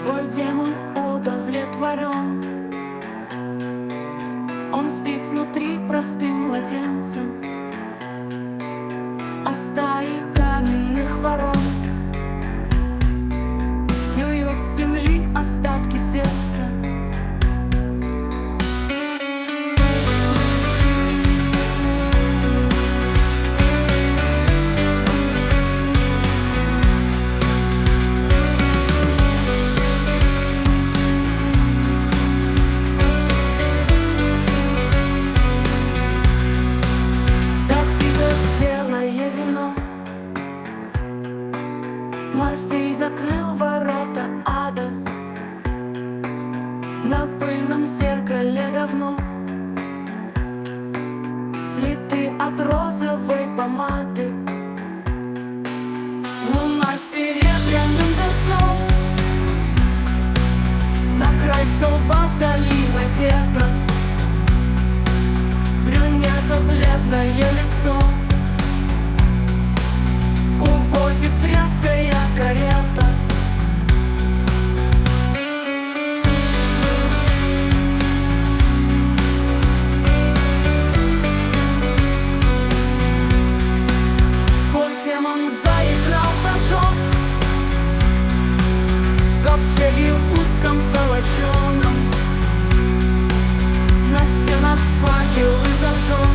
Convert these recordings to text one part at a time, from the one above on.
Твой демон удовлетворен. Он спит внутри простым младенцем, а стаи каменных ворон клюют с земли остатки сердца. Морфей закрыл ворота ада. На пыльном зеркале давно следы от розовой помады. Луна серебряным кольцом на край столба вдали надета. Брюнета бледное лицо увозит тряская карета. Твой демон заиграл рожок в ковчеге узком золоченом. На стенах факелы зажег,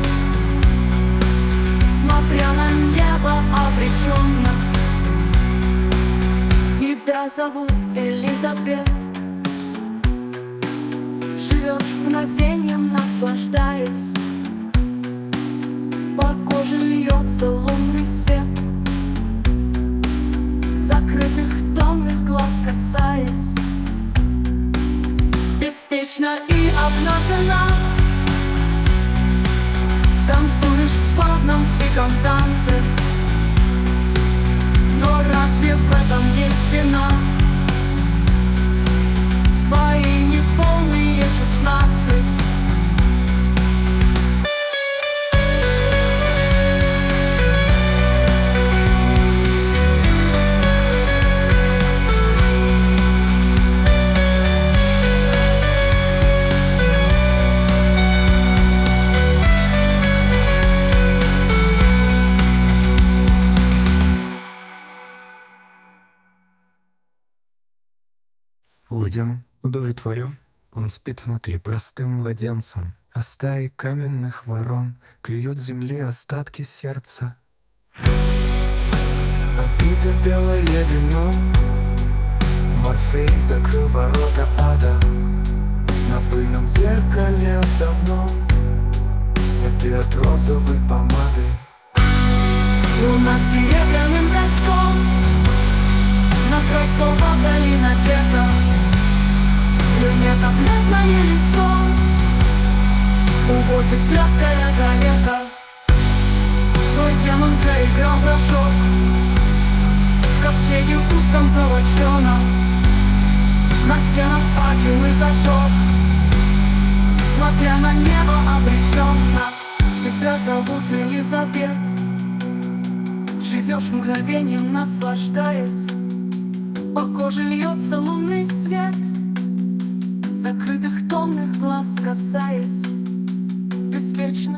смотря на небо обреченно. Тебя зовут Элизабет. Живешь мгновением, наслаждаясь. По коже льется лунный свет, закрытых томных глаз касаясь. Беспечно и обнажена танцуешь с фавном в диком танце. Но разве в этом есть вина? В твои неполные 16 Демон удовлетворен, он спит внутри простым младенцем, а стаи каменных ворон клюют с земли остатки сердца. Опито белое вино, Морфей закрыл ворота ада. На пыльном зеркале давно следы от розовой помады. Луна серебряным кольцом на край столба вдали надета. Брюнета бледное лицо увозит тряская карета. Твой демон заиграл в рожок в ковчеге узком золоченом. На стенах факелы зажег, смотря на небо обреченно. Тебя зовут Элизабет. Живешь мгновением, наслаждаясь. По коже льется лунный свет, закрытых томных глаз касаясь. Беспечно